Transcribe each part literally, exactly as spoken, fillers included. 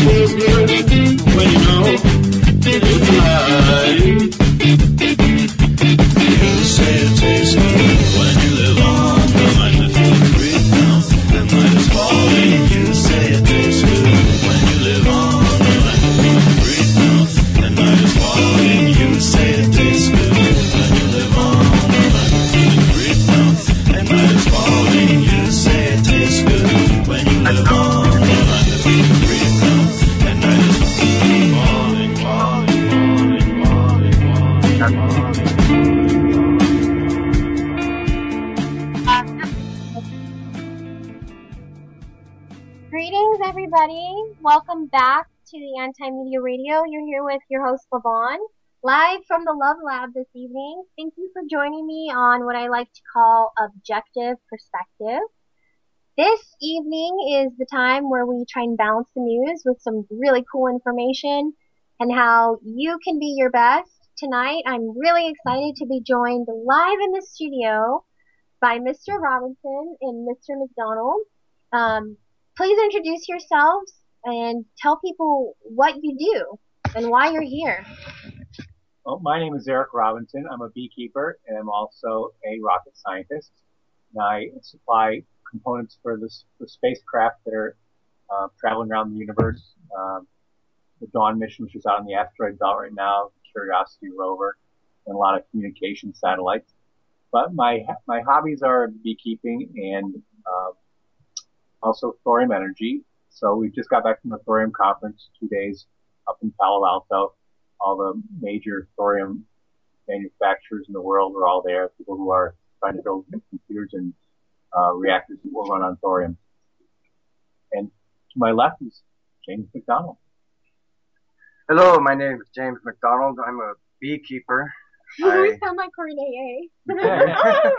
feels good when you know it's alive. You say it tastes good when you live on the line that you breathe now, and light is falling. You say it tastes good when you live on the line that you breathe now, and light is falling. You say it tastes good when you live on the line that you breathe now, and light is falling. You say it tastes good when you live on the line that you breathe now, and light is falling, falling, falling, falling, falling, falling. Greetings, everybody. Welcome back to the Anti-Media Radio. You're here with your host, Lavon, live from the Love Lab this evening. Thank you for joining me on what I like to call objective perspective. This evening is the time where we try and balance the news with some really cool information and how you can be your best. Tonight, I'm really excited to be joined live in the studio by Mister Robinson and Mister McDonald. Um, please introduce yourselves and tell people what you do and why you're here. Well, my name is Eric Robinson. I'm a beekeeper and I'm also a rocket scientist. And I supply components for this, the spacecraft that are uh, traveling around the universe. Um, the Dawn mission, which is out on the asteroid belt right now, the Curiosity rover, and a lot of communication satellites. But my my hobbies are beekeeping and uh, also thorium energy. So we just got back from the thorium conference, two days up in Palo Alto. All the major thorium manufacturers in the world are all there. People who are trying to build computers and uh, reactors that will run on thorium. And to my left is James McDonald. Hello, my name is James McDonald. I'm a beekeeper. You I sound like Corday.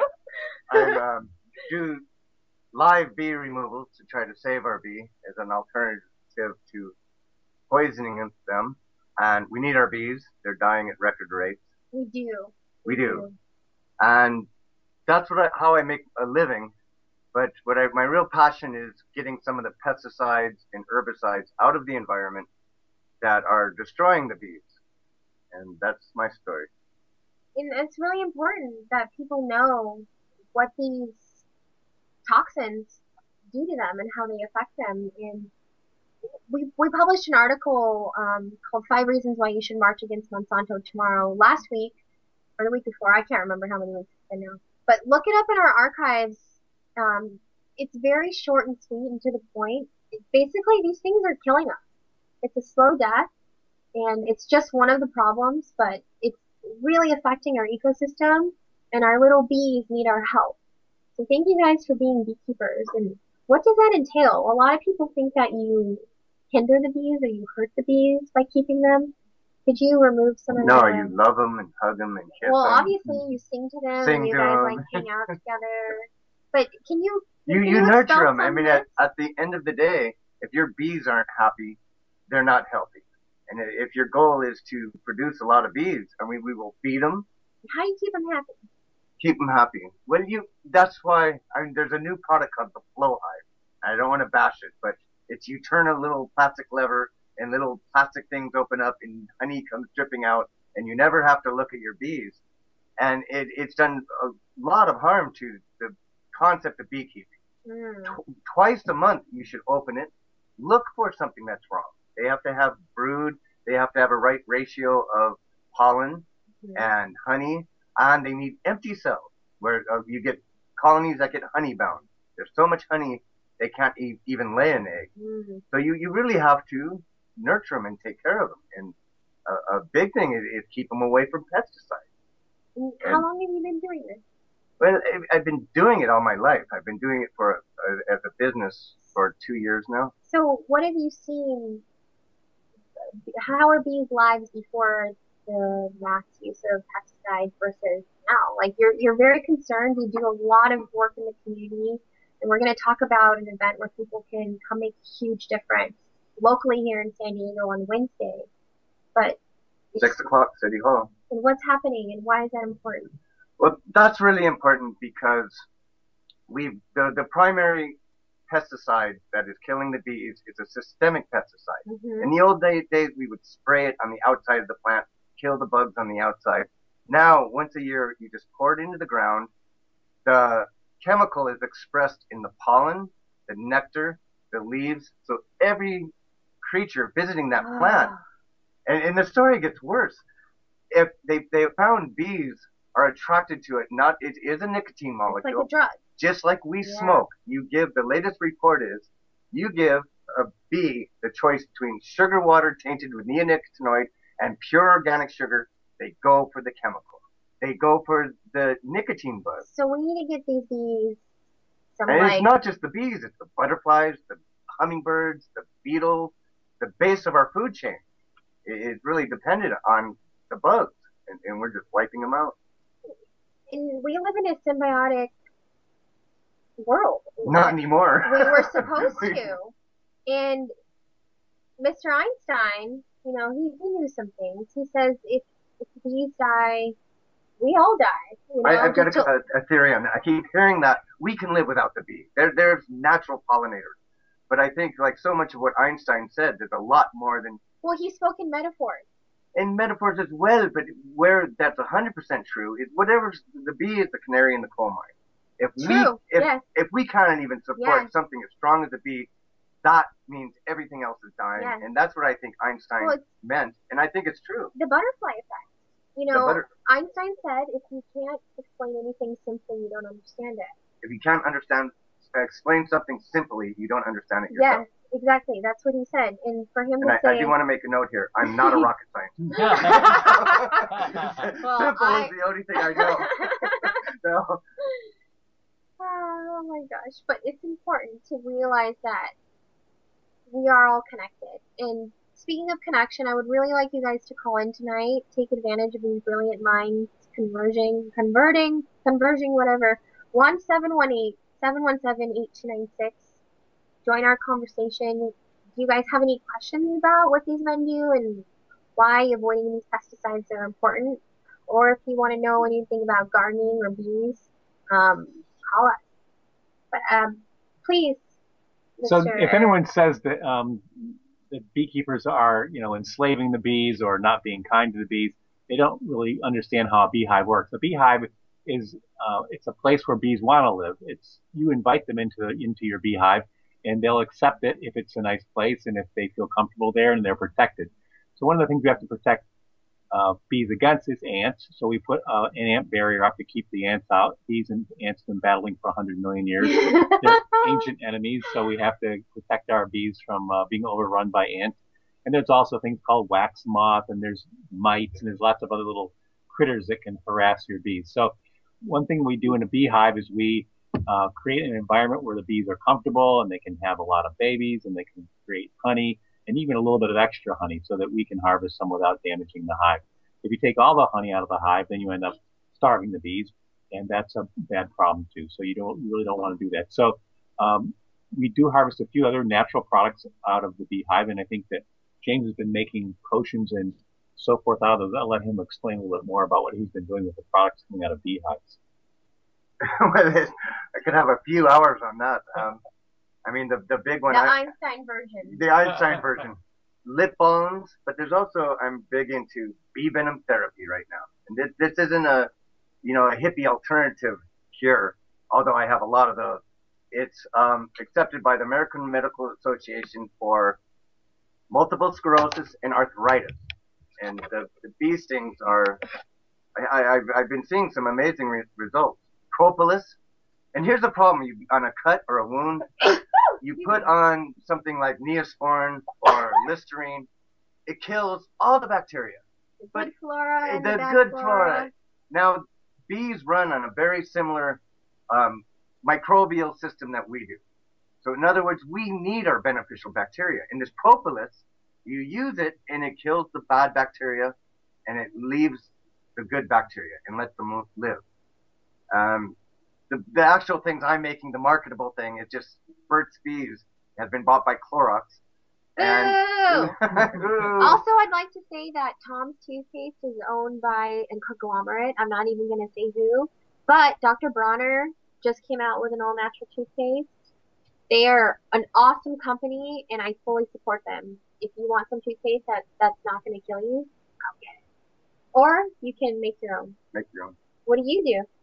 I um, do live bee removals to try to save our bee as an alternative to poisoning them. And we need our bees. They're dying at record rates. We do. We do. And that's what I, how I make a living. But what I, my real passion is getting some of the pesticides and herbicides out of the environment that are destroying the bees. And that's my story. And it's really important that people know what these toxins do to them and how they affect them. And we we published an article um, called Five Reasons Why You Should March Against Monsanto Tomorrow last week, or the week before. I can't remember how many weeks it's been now. But look it up in our archives. Um, it's very short and sweet and to the point. Basically, these things are killing us. It's a slow death, and it's just one of the problems, but it's really affecting our ecosystem, and our little bees need our help. So thank you guys for being beekeepers. And what does that entail? A lot of people think that you hinder the bees or you hurt the bees by keeping them. Could you remove some of No, the... you love them and hug them and kiss Well, them. obviously you sing to them Sing and you to guys them. like hang out together. But can you... You, can you nurture expel them. I some mean, of at, this? at the end of the day, if your bees aren't happy, they're not healthy. And if your goal is to produce a lot of bees, I mean, we will feed them, How do you keep them happy? keep them happy. Well, you, that's why, I mean, there's a new product called the Flow Hive. I don't want to bash it, but it's you turn a little plastic lever and little plastic things open up and honey comes dripping out and you never have to look at your bees. And it, it's done a lot of harm to the concept of beekeeping. Mm. Tw- twice a month you should open it, look for something that's wrong. They have to have brood, they have to have a right ratio of pollen Mhm. and honey, and they need empty cells where uh, you get colonies that get honey bound. There's so much honey they can't e- even lay an egg. Mm. So you, you really have to nurture them and take care of them. And a, a big thing is, is keep them away from pesticides. And how long have you been doing this? Well, I- I've been doing it all my life. I've been doing it for uh, as a business for two years now. So what have you seen? How are bees' lives before the mass use of pesticides versus now? Like you're you're very concerned. You do a lot of work in the community, and we're going to talk about an event where people can come make a huge difference locally here in San Diego on Wednesday. But Six o'clock, City Hall. and what's happening and why is that important? Well, that's really important because we the the primary pesticide that is killing the bees. It's a systemic pesticide. Mhm. In the old day, days, we would spray it on the outside of the plant, kill the bugs on the outside. Now, once a year, you just pour it into the ground. The chemical is expressed in the pollen, the nectar, the leaves. So every creature visiting that plant, Ah. and, and the story gets worse. If they they found bees are attracted to it, not it is a nicotine It's like molecule, a drug. just like we Yeah. smoke. You give the latest report is you give a bee the choice between sugar water tainted with neonicotinoid and pure organic sugar. They go for the chemical. They go for the nicotine buzz. So we need to get these bees some And like it's not just the bees, it's the butterflies, the hummingbirds, the beetles, the base of our food chain. It- It's really dependent on the bugs, and, and we're just wiping them out. and we live in a symbiotic world. Not anymore. We were supposed We- to. And Mister Einstein, you know, he, he knew some things. He says if, if the bees die, we all die. You know, I, I've got just a, to- a, a theory on that. I keep hearing that we can live without the bee. There, there's natural pollinators. But I think, like so much of what Einstein said, there's a lot more than well, he spoke in metaphors. in metaphors as well. But where that's one hundred percent true is whatever the bee is the canary in the coal mine. If we, True, if, yes. if we can't even support Yes. something as strong as a bee, that means everything else is dying. Yes. And that's what I think Einstein Well, it's meant. And I think it's true. the butterfly effect. You The know, butter- Einstein said if you can't explain anything simply, you don't understand it. If you can't understand, explain something simply, you don't understand it Yes, yourself. exactly. That's what he said. And for him And to I, say, I do want to make a note here. I'm not a rocket scientist. Well, Simple I- is the only thing I know. No. oh my gosh, but it's important to realize that we are all connected. And speaking of connection, I would really like you guys to call in tonight, take advantage of these brilliant minds converging, converting, converging, whatever. one seven one eight, seven one seven, eight two nine six. Join our conversation. Do you guys have any questions about what these men do and why avoiding these pesticides are important? Or if you want to know anything about gardening or bees, um, call us. But um, please, So Mister if anyone says that um, that beekeepers are, you know, enslaving the bees or not being kind to the bees, they don't really understand how a beehive works. A beehive is uh, it's a place where bees want to live. It's you invite them into into your beehive, and they'll accept it if it's a nice place and if they feel comfortable there and they're protected. So one of the things we have to protect uh, bees against is ants. So we put uh, an ant barrier up to keep the ants out. Bees and ants have been battling for one hundred million years. They're ancient enemies, so we have to protect our bees from uh, being overrun by ants. And there's also things called wax moth, and there's mites, and there's lots of other little critters that can harass your bees. So one thing we do in a beehive is we uh, create an environment where the bees are comfortable and they can have a lot of babies and they can create honey and even a little bit of extra honey so that we can harvest some without damaging the hive. If you take all the honey out of the hive, then you end up starving the bees, and that's a bad problem too. So you don't you really don't want to do that. So um, we do harvest a few other natural products out of the beehive, and I think that James has been making potions and so forth out of those. I'll let him explain a little bit more about what he's been doing with the products coming out of beehives. Well, it- I could have a few hours on that. Um, I mean, the the big one, the I, Einstein version. the Einstein version, lip balms. But there's also I'm big into bee venom therapy right now, and this this isn't a you know a hippie alternative cure, although I have a lot of those. It's um, accepted by the American Medical Association for multiple sclerosis and arthritis, and the, the bee stings are. I, I, I've I've been seeing some amazing re- results. Propolis. And here's the problem: you on a cut or a wound, you put on something like Neosporin or Listerine, it kills all the bacteria. The but good flora and the the bad good flora. flora. Now, bees run on a very similar um, microbial system that we do. So, in other words, we need our beneficial bacteria. In this propolis, you use it and it kills the bad bacteria, and it leaves the good bacteria and lets them live. Um, the, the actual things I'm making, the marketable thing, is just Burt's Bees has been bought by Clorox. And Boo! Also, I'd like to say that Tom's toothpaste is owned by a conglomerate. I'm not even going to say who. But Doctor Bronner just came out with an all-natural toothpaste. They are an awesome company, and I fully support them. If you want some toothpaste that that's not going to kill you, go get it. Or you can make your own. Make your own. What do you do?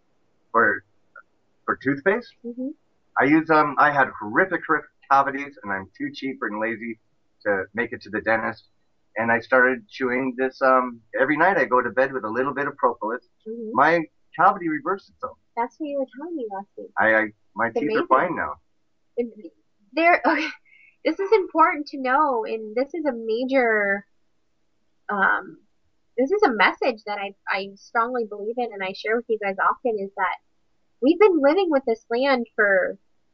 For for toothpaste, hmm I use um. I had horrific, horrific cavities, and I'm too cheap and lazy to make it to the dentist. And I started chewing this um. Every night I go to bed with a little bit of propolis. hmm My cavity reversed itself. That's what you were telling me last week. I, I my It's teeth amazing. are fine now. There, okay, this is important to know, and this is a major, um, this is a message that I, I strongly believe in, and I share with you guys often, is that we've been living with this land for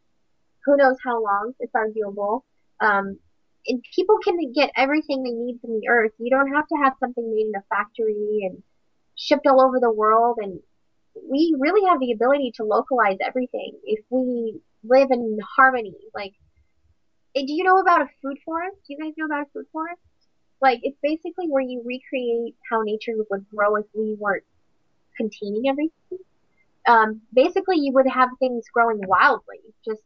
who knows how long. It's arguable. Um, and people can get everything they need from the earth. You don't have to have something made in a factory and shipped all over the world, and we really have the ability to localize everything if we live in harmony. Like, eh, do you know about a food forest? Do you guys know about a food forest? Like, it's basically where you recreate how nature would grow if we weren't containing everything. Um, basically, you would have things growing wildly, just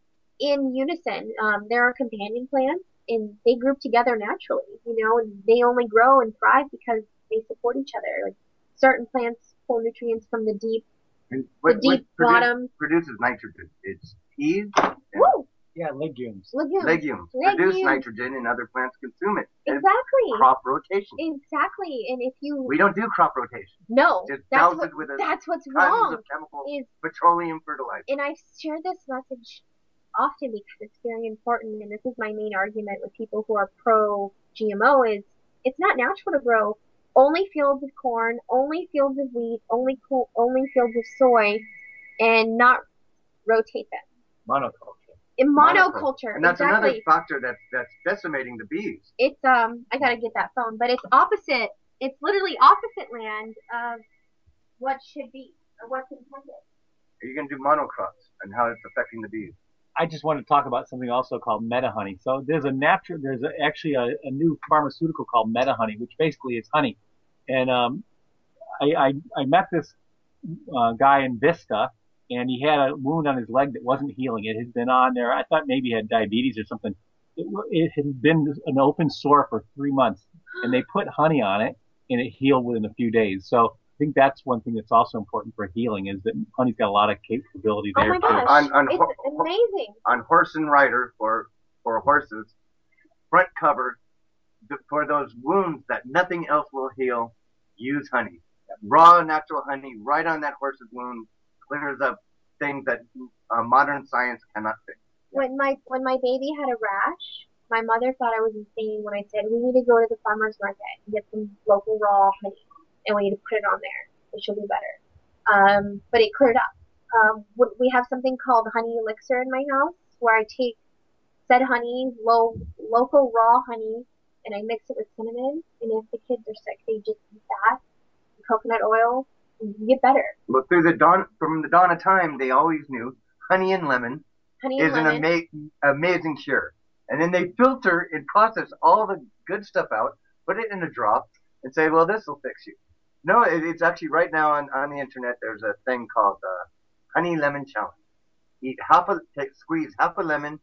in unison. Um, there are companion plants, and they group together naturally, you know, and they only grow and thrive because they support each other. Like, certain plants pull nutrients from the deep, And the what, what deep produ- bottom. produces nitrogen? It's peas and Woo! Yeah, legumes. Legumes. legumes produce Legumes. nitrogen, and other plants consume it. And Exactly. crop rotation. Exactly. And if you We don't do crop rotation. no, Just that's douse what it with a that's what's tons wrong. of chemical Is petroleum fertilizer. and I've shared this message often because it's very important, and this is my main argument with people who are pro G M O is it's not natural to grow only fields of corn, only fields of wheat, only co- only fields of soy, and not rotate them. Monoculture. In Monoculture. monoculture, And that's exactly. another factor that's that's decimating the bees. It's um I gotta get that phone, but it's opposite. It's literally opposite land of what should be or what's intended. Are you going to do monocrops and how it's affecting the bees? I just want to talk about something also called meta honey. So there's a natural, there's a, actually a, a new pharmaceutical called meta honey, which basically is honey. And um, I, I I met this uh, guy in Vista, and he had a wound on his leg that wasn't healing. It had been on there. I thought maybe he had diabetes or something. It, it had been an open sore for three months, and they put honey on it, and it healed within a few days. So I think that's one thing that's also important for healing is that honey's got a lot of capability Oh there my too. gosh, On- on it's ho- amazing. On Horse and Rider for for horses, front cover th- for those wounds that nothing else will heal, use honey. Raw natural honey right on that horse's wound clears up things that uh, modern science cannot fix. When my when my baby had a rash, my mother thought I was insane when I said we need to go to the farmer's market and get some local raw honey, and we need to put it on there. It should be better. Um, but it cleared up. Um, we we have something called honey elixir in my house, where I take said honey, low local raw honey, and I mix it with cinnamon. And if the kids are sick, they just eat that. Coconut oil, and you get better. But through the dawn, from the dawn of time, they always knew honey and lemon Honey and is an lemon. ama- amazing cure. And then they filter and process all the good stuff out, put it in a drop, and say, well, this will fix you. No, it, it's actually right now on, on the internet, there's a thing called uh, Honey Lemon Challenge. Eat half a, take, squeeze half a lemon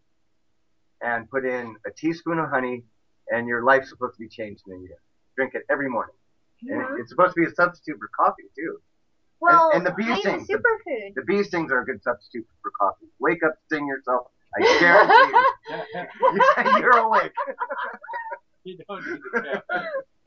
and put in a teaspoon of honey, and your life's supposed to be changed in a year. Drink it every morning. And Yeah. it, it's supposed to be a substitute for coffee, too. Well, and the bee honey's a stings, the- superfood. The bee stings are a good substitute for coffee. Wake up, sting yourself. I guarantee you. You're awake. You don't need the caffeine.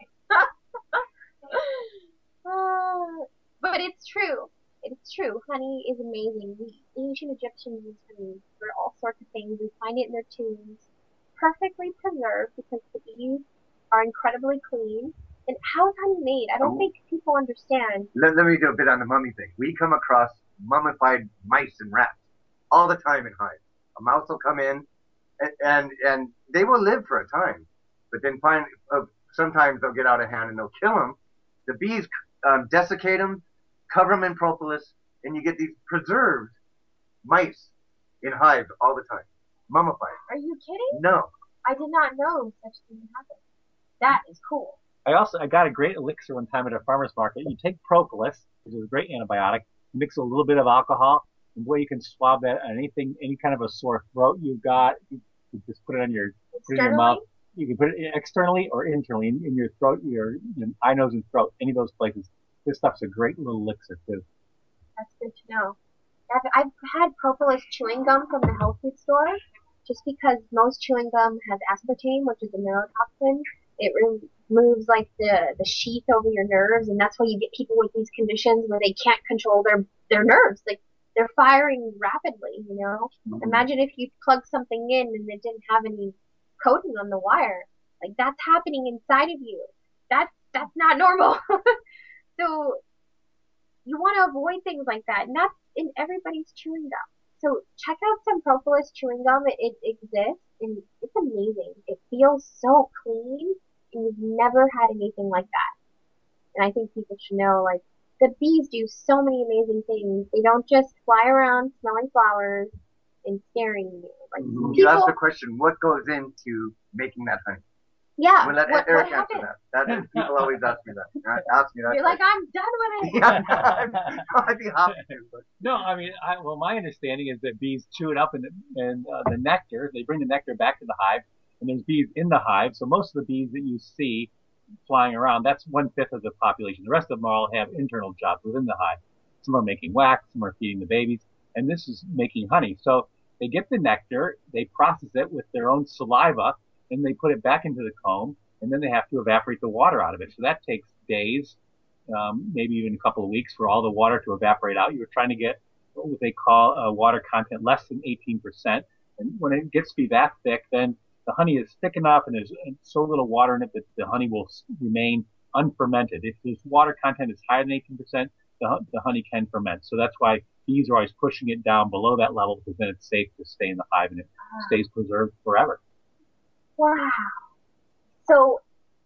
Uh, but it's true. It's true. Honey is amazing. The ancient Egyptians used honey for all sorts of things. We find it in their tombs, perfectly preserved because the bees are incredibly clean. And how is honey made? I don't Oh. think people understand. Let, let me do a bit on the mummy thing. We come across mummified mice and rats all the time in hives. A mouse will come in, and and, and they will live for a time, but then find uh, sometimes they'll get out of hand and they'll kill them. The bees um, desiccate them, cover them in propolis, and you get these preserved mice in hives all the time, mummified. Are you kidding? No, I did not know such thing happened. That is cool. I also I got a great elixir one time at a farmer's market. You take propolis, which is a great antibiotic, mix a little bit of alcohol, And boy, you can swab that on anything, any kind of a sore throat you've got. You can just put it on your, put it in your mouth. You can put it externally or internally in, in your throat, your, your eye, nose, and throat, any of those places. This stuff's a great little elixir too. That's good to know. I've, I've had propolis chewing gum from the health food store, just because most chewing gum has aspartame, which is a neurotoxin. It removes like the, the sheath over your nerves, and that's why you get people with these conditions where they can't control their, their nerves. Like, they're firing rapidly, you know? Mm-hmm. Imagine if you plug something in and it didn't have any coating on the wire. Like, that's happening inside of you. That's, that's not normal. So, you want to avoid things like that, and that's in everybody's chewing gum. So, check out some propolis chewing gum. It, it exists, and it's amazing. It feels so clean, and you've never had anything like that. And I think people should know, like, the bees do so many amazing things. They don't just fly around smelling flowers and scaring you. Like, you people, asked the question, what goes into making that honey? Yeah. We'll let what, Eric what answer that. that. People always ask me that. Ask me that. You're like, I'm done with it. Yeah, I'd be happy to. But. No, I mean, I, well, my understanding is that bees chew it up and and uh, the nectar. They bring the nectar back to the hive, and there's bees in the hive. So most of the bees that you see flying around, that's one fifth of the population. The rest of them all have internal jobs within the hive. Some are making wax, some are feeding the babies, and this is making honey. So they get the nectar, they process it with their own saliva, and they put it back into the comb, and then they have to evaporate the water out of it. So that takes days, um, maybe even a couple of weeks for all the water to evaporate out. You're trying to get what they call a water content less than eighteen percent. And when it gets to be that thick, then the honey is thick enough and there's so little water in it that the honey will remain unfermented. If the water content is higher than eighteen percent, the, the honey can ferment. So that's why bees are always pushing it down below that level, because then it's safe to stay in the hive and it stays preserved forever. Wow. So,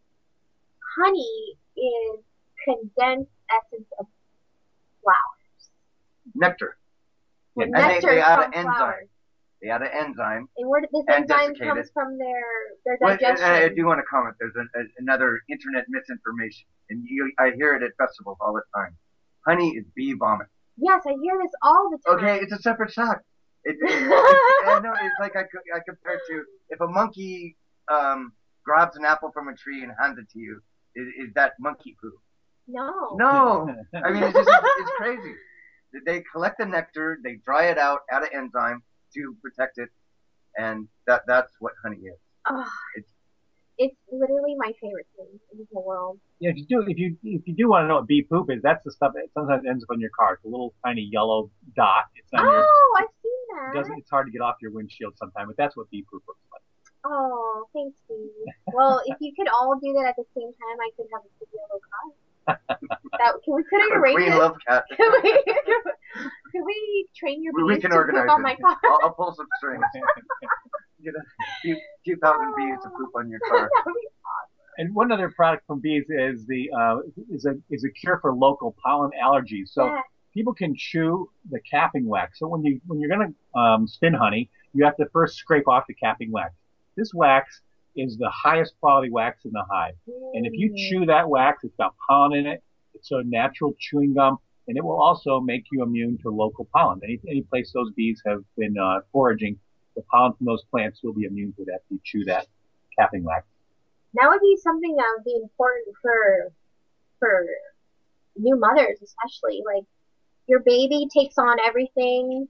honey is condensed essence of flowers. Nectar. Yeah, and nectar they, they add from an enzyme. flowers. They add an enzyme. And where did this and enzyme desiccated. comes from their their Well, digestion? I, I do want to comment. There's an, a, another internet misinformation, and you, I hear it at festivals all the time. Honey is bee vomit. Yes, I hear this all the time. Okay, it's a separate fact. It, it, it, I know, it's like I, I compare it to if a monkey um, grabs an apple from a tree and hands it to you, is, is that monkey poo? No. No. I mean, it's just it's, it's crazy. They collect the nectar, they dry it out, add an enzyme to protect it, and that that's what honey is. Oh, It's it's literally my favorite thing in the whole world. Yeah, if you do, if you if you do want to know what bee poop is, that's the stuff that sometimes ends up on your car. It's a little tiny yellow dot. It's on your. Oh, I've seen It that. doesn't. It's hard to get off your windshield sometimes, but that's what bee poop looks like. Oh, thanks, Steve. Well, if you could all do that at the same time, I could have a big yellow car. That, can we put a we arrangement? love cat. Can we, can we train your We, bees we can to organize poop on it. my car? I'll, I'll pull some strings. Get a few, few thousand bees to poop on your car. That would be awesome. And one other product from bees is the uh, is a is a cure for local pollen allergies. So Yeah. people can chew the capping wax. So when you when you're gonna um, spin honey, you have to first scrape off the capping wax. This wax is the highest quality wax in the hive, and if you chew that wax, it's got pollen in it. It's a natural chewing gum, and it will also make you immune to local pollen. Any any place those bees have been uh, foraging, the pollen from those plants will be immune to that if you chew that capping wax. That would be something that would be important for for new mothers, especially. Like, your baby takes on everything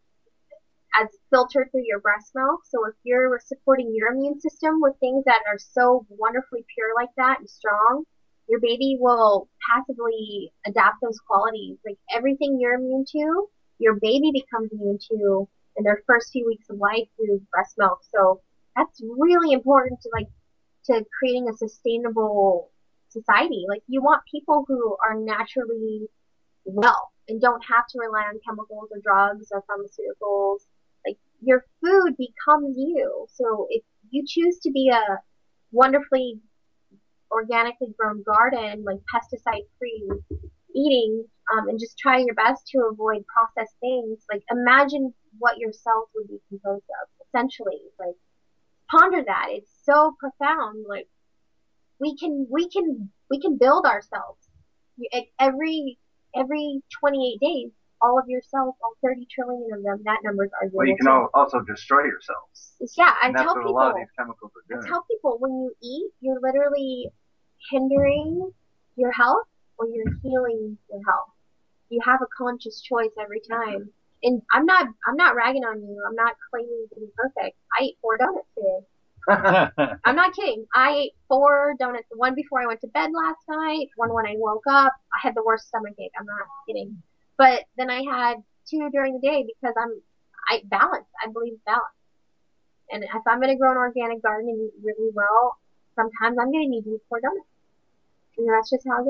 as filtered through your breast milk. So if you're supporting your immune system with things that are so wonderfully pure like that and strong, your baby will passively adapt those qualities. Like, everything you're immune to, your baby becomes immune to in their first few weeks of life through breast milk. So that's really important to like to creating a sustainable society. Like, you want people who are naturally well and don't have to rely on chemicals or drugs or pharmaceuticals. Like, your food becomes you. So if you choose to be a wonderfully organically grown garden, like pesticide free eating, um, and just try your best to avoid processed things, like, imagine what your cells would be composed of, essentially. Like, ponder that. It's so profound. Like, we can, we can, we can build ourselves. You- Every, every twenty-eight days, all of your cells, all thirty trillion of them, that number's arguable. Well, you can too. al- also destroy yourselves. Yeah, I And that's tell what a people. lot of these chemicals are I doing. tell people when you eat, you're literally hindering your health or you're healing your health. You have a conscious choice every time. And I'm not I'm not ragging on you. I'm not claiming to be perfect. I ate four donuts today. I'm not kidding. I ate four donuts. One before I went to bed last night. One when I woke up. I had the worst stomach ache. I'm not kidding. But then I had two during the day because I'm I balance. I believe balance. And if I'm going to grow an organic garden and eat really well, sometimes I'm going to need to eat four donuts. And that's just how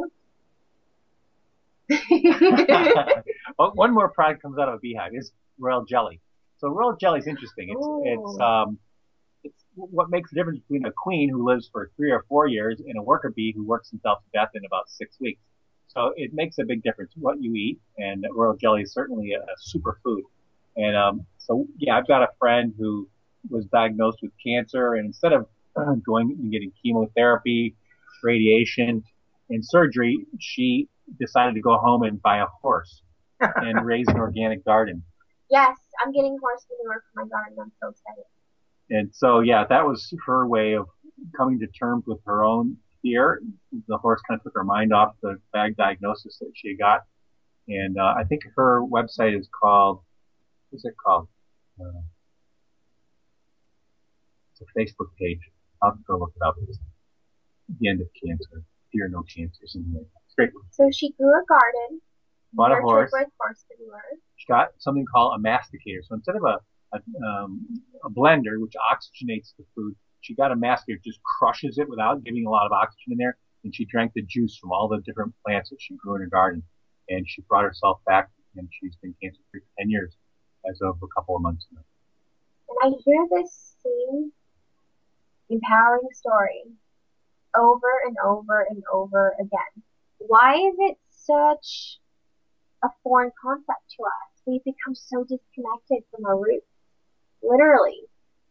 it goes. Well, one more product comes out of a beehive is royal jelly. So royal jelly is interesting. It's Ooh. it's um it's what makes the difference between a queen who lives for three or four years and a worker bee who works himself to death in about six weeks. So it makes a big difference what you eat, and royal jelly is certainly a, a superfood. And um so yeah, I've got a friend who was diagnosed with cancer, and instead of uh, going and getting chemotherapy, radiation, and surgery, she decided to go home and buy a horse and raise an organic garden. Yes, I'm getting horse manure for my garden. I'm so excited. And so, yeah, that was her way of coming to terms with her own fear. The horse kind of took her mind off the bad diagnosis that she got. And uh, I think her website is called, what's it called? Uh, it's a Facebook page. I'll have to go look it up. It's the end of cancer. Fear no cancer, something like that. It's great. So she grew a garden. Bought a nurtured horse. with horse manure. She got something called a masticator. So instead of a a, um, a blender, which oxygenates the food, she got a masticator, just crushes it without giving a lot of oxygen in there, and she drank the juice from all the different plants that she grew in her garden. And she brought herself back, and she's been cancer-free for ten years as of a couple of months now. And I hear this same empowering story over and over and over again. Why is it such a foreign concept to us? We've become so disconnected from our roots. Literally.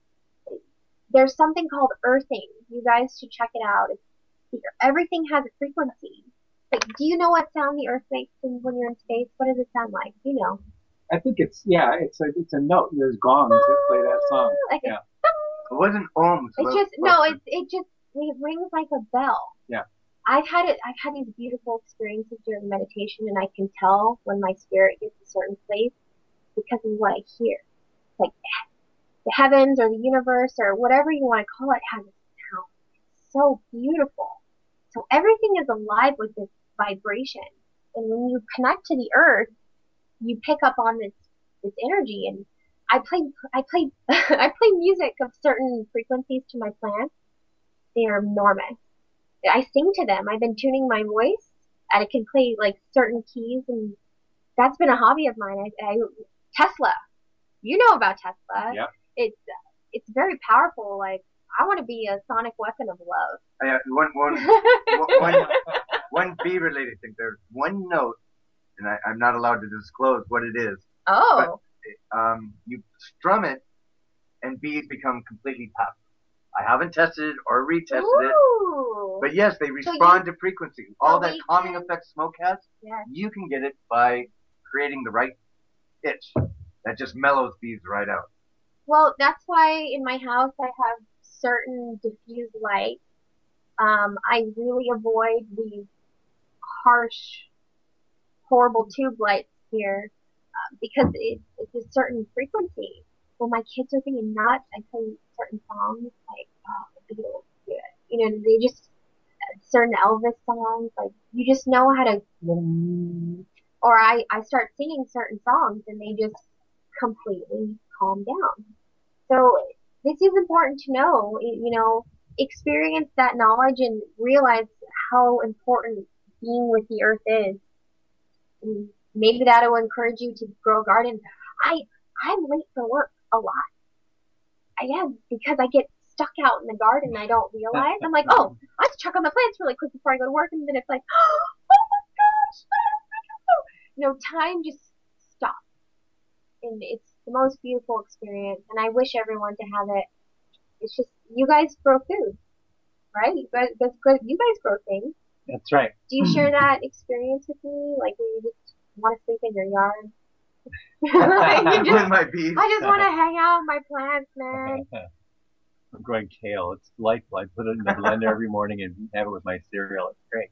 There's something called earthing. You guys should check it out. It's, everything has a frequency. Like, do you know what sound the earth makes when when you're in space? What does it sound like? You know. I think it's, yeah, it's a, it's a note. There's gongs that play that song. Like Yeah. It wasn't ohms. It just no, it it just it rings like a bell. Yeah. I've had it. I've had these beautiful experiences during meditation, and I can tell when my spirit gets a certain place because of what I hear. Like the heavens or the universe or whatever you want to call it has a sound. It's so beautiful. So everything is alive with this vibration, and when you connect to the earth, you pick up on this this energy. And I play I play I play music of certain frequencies to my plants. They are enormous. I sing to them. I've been tuning my voice, and I can play like certain keys, and that's been a hobby of mine. I, I Tesla, you know about Tesla? Yeah. It's it's very powerful. Like I want to be a sonic weapon of love. Yeah, one, one, one, one bee-related thing. There's one note, and I, I'm not allowed to disclose what it is. Oh. But, um, you strum it, and bees become completely passive. I haven't tested it or retested it, Ooh. but yes, they respond to frequency. All that we calming can- effect smoke has, Yes. you can get it by creating the right pitch that just mellows bees right out. Well, that's why in my house I have certain diffuse lights. Um, I really avoid these harsh, horrible tube lights here uh, because it, it's a certain frequency. When my kids are being nuts, I play certain songs like oh, the Beatles, yeah. You know, they just certain Elvis songs. Like you just know how to. Or I I start singing certain songs and they just completely calm down. So this is important to know, you know, experience that knowledge and realize how important being with the earth is. And maybe that will encourage you to grow a garden. I, I'm late for work a lot. I am, because I get stuck out in the garden and I don't realize. I'm like, oh, I have to check on the plants really quick before I go to work. And then it's like, oh my gosh, you know, time just stops. And it's the most beautiful experience, and I wish everyone to have it. It's just, you guys grow food, right? You guys, that's good. You guys grow things. That's right. Do you share that experience with me? Like, where you just want to sleep in your yard? Like, you With just, my bees. I just want to hang out with my plants, man. I'm growing kale. It's delightful. I put it in the blender every morning and have it with my cereal. It's great.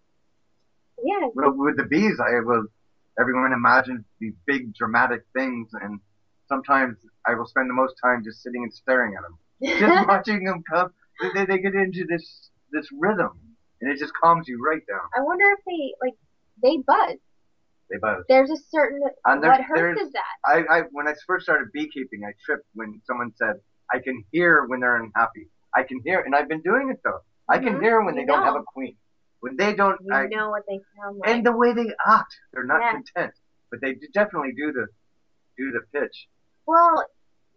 Yeah. Well, with the bees, I will. Everyone imagines these big dramatic things, and sometimes I will spend the most time just sitting and staring at them, just watching them come. They, they get into this this rhythm, and it just calms you right down. I wonder if they, like, they buzz. They buzz. There's a certain, And what there's, hertz there's, is that? I, I when I first started beekeeping, I tripped when someone said, "I can hear when they're unhappy. I can hear," and I've been doing it though. I can Mhm. hear when they You don't know. have a queen. When they don't, You I, know what they sound like. and the way they act, they're not Yeah. content, but they do definitely do the do the pitch. Well,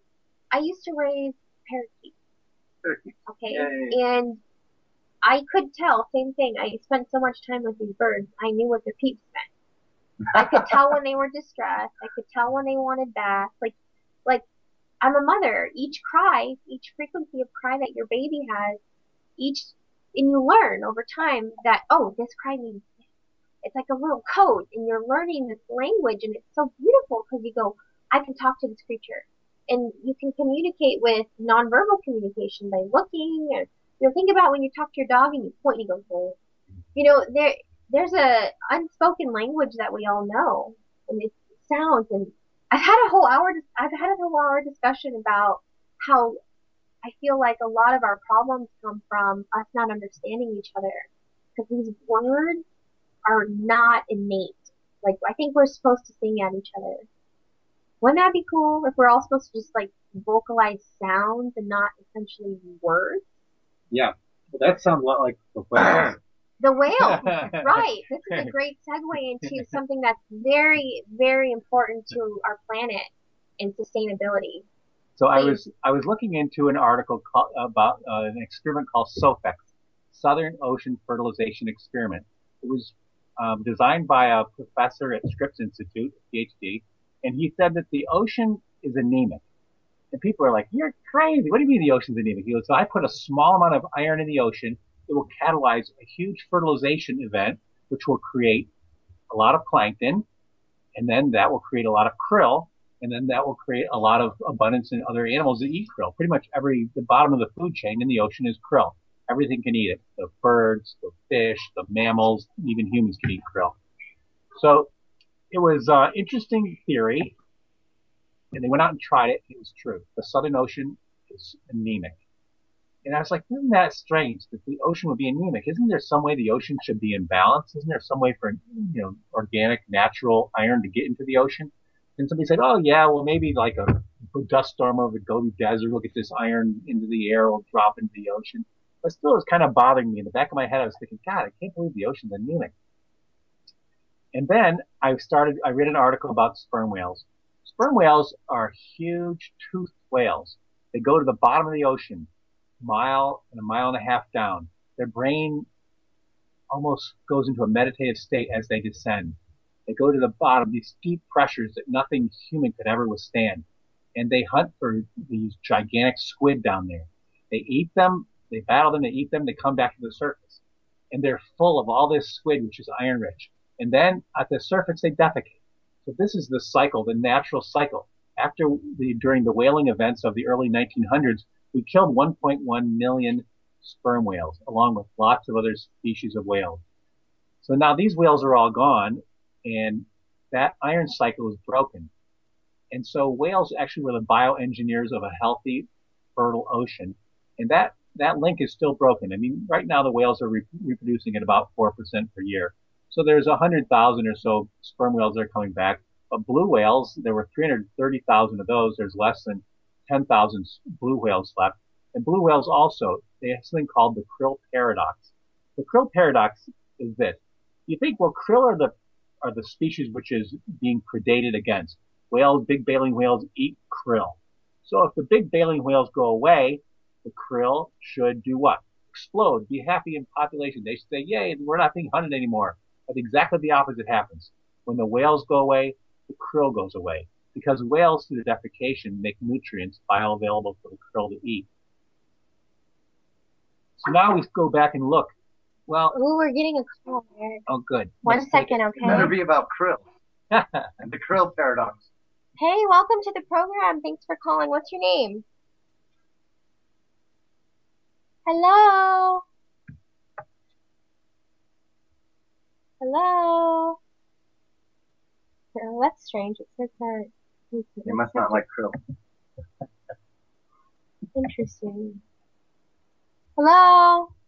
I used to raise parakeets, okay? Yay. And I could tell, same thing, I spent so much time with these birds, I knew what their peeps meant. I could tell when they were distressed, I could tell when they wanted bath, like, like, I'm a mother, each cry, each frequency of cry that your baby has, each, and you learn over time that, oh, this cry means this. It's like a little code, and you're learning this language, and it's so beautiful, because you go, I can talk to this creature. And you can communicate with nonverbal communication by looking, or, you know, think about when you talk to your dog and you point and you go, oh. You know, there, there's a unspoken language that we all know, and it sounds, and I've had a whole hour, I've had a whole hour discussion about how I feel like a lot of our problems come from us not understanding each other, because these words are not innate. Like, I think we're supposed to sing at each other. Wouldn't that be cool if we're all supposed to just, like, vocalize sounds and not essentially words? Yeah. Well, that sounds a lot like the whales. The whale, right. This is a great segue into something that's very, very important to our planet and sustainability. So I Please. was I was looking into an article called, about uh, an experiment called SOFEX, Southern Ocean Fertilization Experiment. It was um, designed by a professor at Scripps Institute, PhD, and he said that the ocean is anemic. And people are like, "You're crazy! What do you mean the ocean's anemic?" He goes, "So I put a small amount of iron in the ocean. It will catalyze a huge fertilization event, which will create a lot of plankton, and then that will create a lot of krill, and then that will create a lot of abundance in other animals that eat krill. Pretty much every, the bottom of the food chain in the ocean is krill. Everything can eat it. The birds, the fish, the mammals, even humans can eat krill." So it was uh interesting theory, and they went out and tried it. It was true. The Southern Ocean is anemic. And I was like, isn't that strange that the ocean would be anemic? Isn't there some way the ocean should be in balance? Isn't there some way for, you know, organic, natural iron to get into the ocean? And somebody said, oh yeah, well maybe like a, a dust storm over the Gobi Desert will get this iron into the air, will drop into the ocean. But still, it was kind of bothering me. In the back of my head, I was thinking, God, I can't believe the ocean's anemic. And then I started, I read an article about sperm whales. Sperm whales are huge toothed whales. They go to the bottom of the ocean, a mile and a mile and a half down. Their brain almost goes into a meditative state as they descend. They go to the bottom, these deep pressures that nothing human could ever withstand. And they hunt for these gigantic squid down there. They eat them, they battle them, they eat them, they come back to the surface. And they're full of all this squid, which is iron rich. And then at the surface, they defecate. So this is the cycle, the natural cycle. After the, during the whaling events of the early nineteen hundreds, we killed one point one million sperm whales, along with lots of other species of whales. So now these whales are all gone, and that iron cycle is broken. And so whales actually were the bioengineers of a healthy, fertile ocean. And that, that link is still broken. I mean, right now the whales are re- reproducing at about four percent per year. So there's one hundred thousand or so sperm whales that are coming back. But blue whales, there were three hundred thirty thousand of those. There's less than ten thousand blue whales left. And blue whales also, they have something called the krill paradox. The krill paradox is this. You think, well, krill are the, are the species which is being predated against. Whales, big baleen whales eat krill. So if the big baleen whales go away, the krill should do what? Explode, be happy in population. They say, yay, we're not being hunted anymore. But exactly the opposite happens. When the whales go away, the krill goes away. Because whales, through the defecation, make nutrients bioavailable for the krill to eat. So now we go back and look. Well, Ooh, we're getting a call, Eric. oh, good. One Let's take second, it. okay? Better be about krill. And the krill paradox. Hey, welcome to the program. Thanks for calling. What's your name? Hello? Hello? Oh, that's strange. It says that. They must not like krill. Interesting. Hello?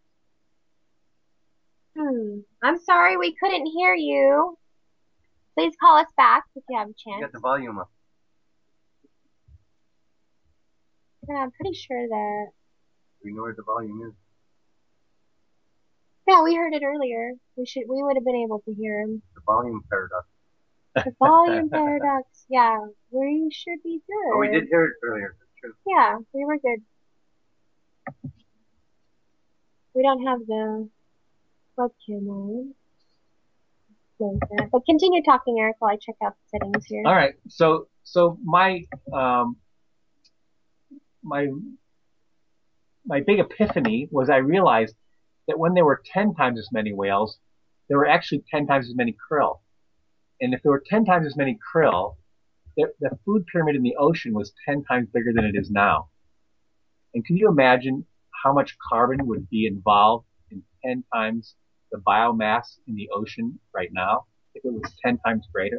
Hmm. I'm sorry we couldn't hear you. Please call us back if you have a chance. Get the volume up. Yeah, I'm pretty sure that. We know where the volume is. Yeah, we heard it earlier. We should. We would have been able to hear him. The volume paradox. The volume paradox. Yeah, we should be good. Oh, we did hear it earlier. That's true. Yeah, we were good. We don't have the webcam on. Like that. But continue talking, Eric, while I check out the settings here. All right. So, so my, um, my, my big epiphany was I realized that when there were ten times as many whales, there were actually ten times as many krill. And if there were ten times as many krill, the, the food pyramid in the ocean was ten times bigger than it is now. And can you imagine how much carbon would be involved in ten times the biomass in the ocean right now if it was ten times greater?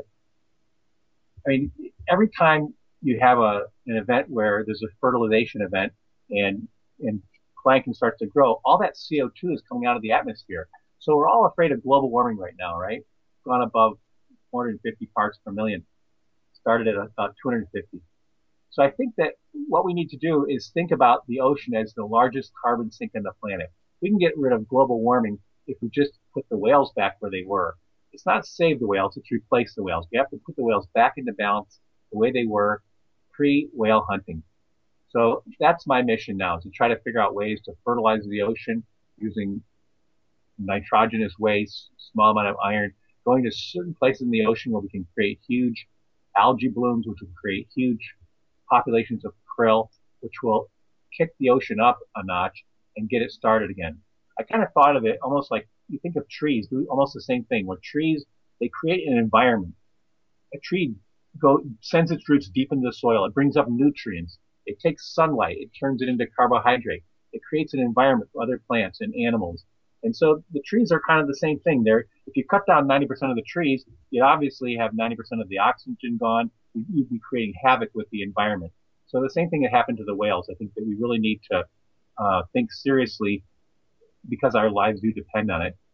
I mean, every time you have a an event where there's a fertilization event and and plankton starts to grow, all that C O two is coming out of the atmosphere. So we're all afraid of global warming right now, right? Gone above four hundred fifty parts per million. Started at about two hundred fifty. So I think that what we need to do is think about the ocean as the largest carbon sink on the planet. We can get rid of global warming if we just put the whales back where they were. It's not save the whales, it's replace the whales. We have to put the whales back into balance the way they were pre-whale hunting. So that's my mission now, is to try to figure out ways to fertilize the ocean using nitrogenous waste, small amount of iron, going to certain places in the ocean where we can create huge algae blooms, which will create huge populations of krill, which will kick the ocean up a notch and get it started again. I kind of thought of it almost like you think of trees, do almost the same thing, where trees, they create an environment. A tree go, sends its roots deep into the soil. It brings up nutrients. It takes sunlight. It turns it into carbohydrate. It creates an environment for other plants and animals. And so the trees are kind of the same thing. They're, if you cut down ninety percent of the trees, you'd obviously have ninety percent of the oxygen gone. You'd be creating havoc with the environment. So the same thing that happened to the whales. I think that we really need to uh, think seriously, because our lives do depend on it.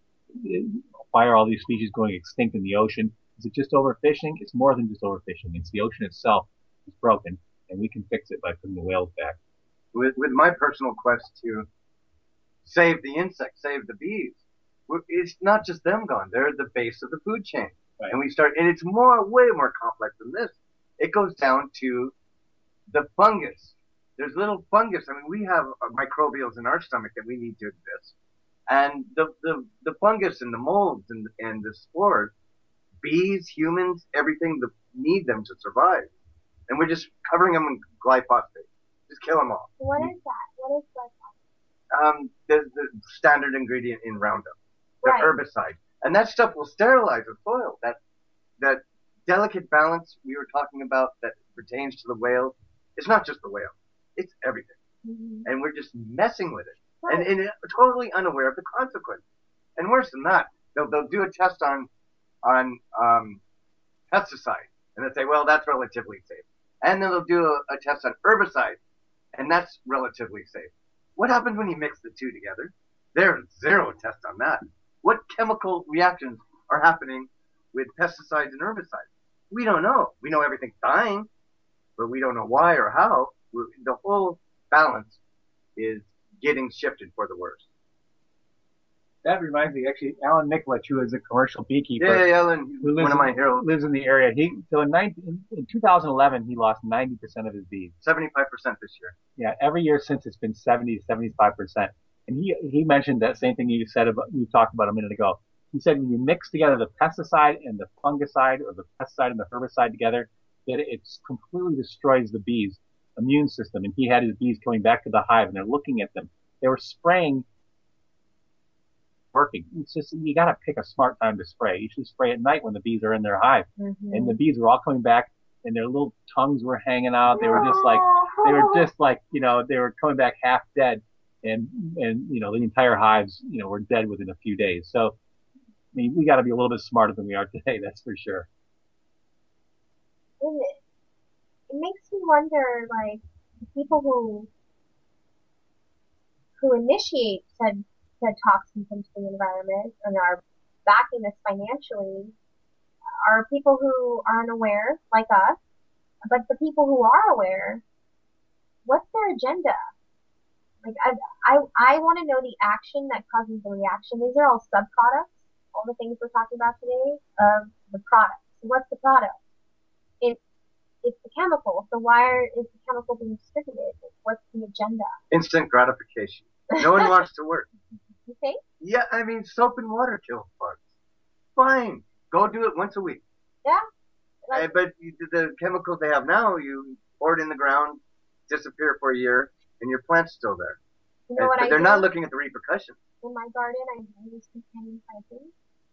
Why are all these species going extinct in the ocean? Is it just overfishing? It's more than just overfishing. It's the ocean itself is broken, and we can fix it by putting the whales back. With, with my personal quest to save the insects, save the bees, it's not just them gone. They're the base of the food chain. Right. And we start, and it's more, way more complex than this. It goes down to the fungus. There's little fungus. I mean, we have microbials in our stomach that we need to exist. And the, the, the fungus and the molds and, and the spores, bees, humans, everything that need them to survive. And we're just covering them in glyphosate. Just kill them all. What is that? What is glyphosate? Um, the, the standard ingredient in Roundup, the Right. herbicide. And that stuff will sterilize the soil. That, that delicate balance we were talking about that pertains to the whale, it's not just the whale. It's everything. Mm-hmm. And we're just messing with it. Right. And, and totally unaware of the consequence. And worse than that, they'll, they'll do a test on, on, um, pesticide. And they'll say, well, that's relatively safe. And then they'll do a, a test on herbicide. And that's relatively safe. What happens when you mix the two together? There's zero test on that. What chemical reactions are happening with pesticides and herbicides? We don't know. We know everything's dying, but we don't know why or how. We're, the whole balance is getting shifted for the worse. That reminds me, actually, Alan Mikulich, who is a commercial beekeeper, Yeah, Ellen, who lives one of my in, heroes. lives in the area. He so in, nineteen, in two thousand eleven, he lost ninety percent of his bees. seventy-five percent this year. Yeah, every year since it's been seventy to seventy-five percent. And he he mentioned that same thing you said about you talked about a minute ago. He said when you mix together the pesticide and the fungicide, or the pesticide and the herbicide together, that it completely destroys the bees' immune system. And he had his bees coming back to the hive, and they're looking at them. They were spraying working. It's just you got to pick a smart time to spray. You should spray at night when the bees are in their hive, Mm-hmm. and the bees were all coming back, and their little tongues were hanging out. They were just like they were just like you know they were coming back half dead, and and you know the entire hives you know were dead within a few days. So I mean we got to be a little bit smarter than we are today. That's for sure. And it, it makes me wonder, like, the people who who initiate said said toxins into the environment and are backing this financially are people who aren't aware, like us. But the people who are aware, what's their agenda? Like, I I I want to know the action that causes the reaction. These are all subproducts, all the things we're talking about today of the product. So what's the product? It it's the chemical. So why are, is the chemical being distributed? What's the agenda? Instant gratification. No one wants to work. You think? Yeah, I mean, soap and water kills bugs. Fine. Go do it once a week. Yeah. Uh, Like, but you, the chemicals they have now, you pour it in the ground, disappear for a year, and your plant's still there. you know And- what but I they're do? not looking at the repercussions. In my garden, I use companion planting,